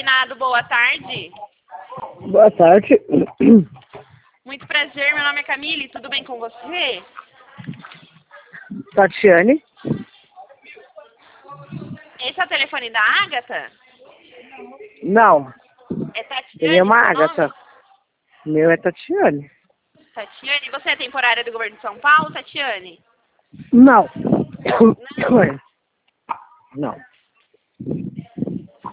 Bernardo, boa tarde. Boa tarde. Muito prazer, meu nome é Camille, tudo bem com você? Tatiane? Esse é o telefone da Ágata? Não. É Tatiane? Ele é uma seu Ágata. nome? Meu é Tatiane. Tatiane, você é temporária do governo de São Paulo, Tatiane? Não. Não.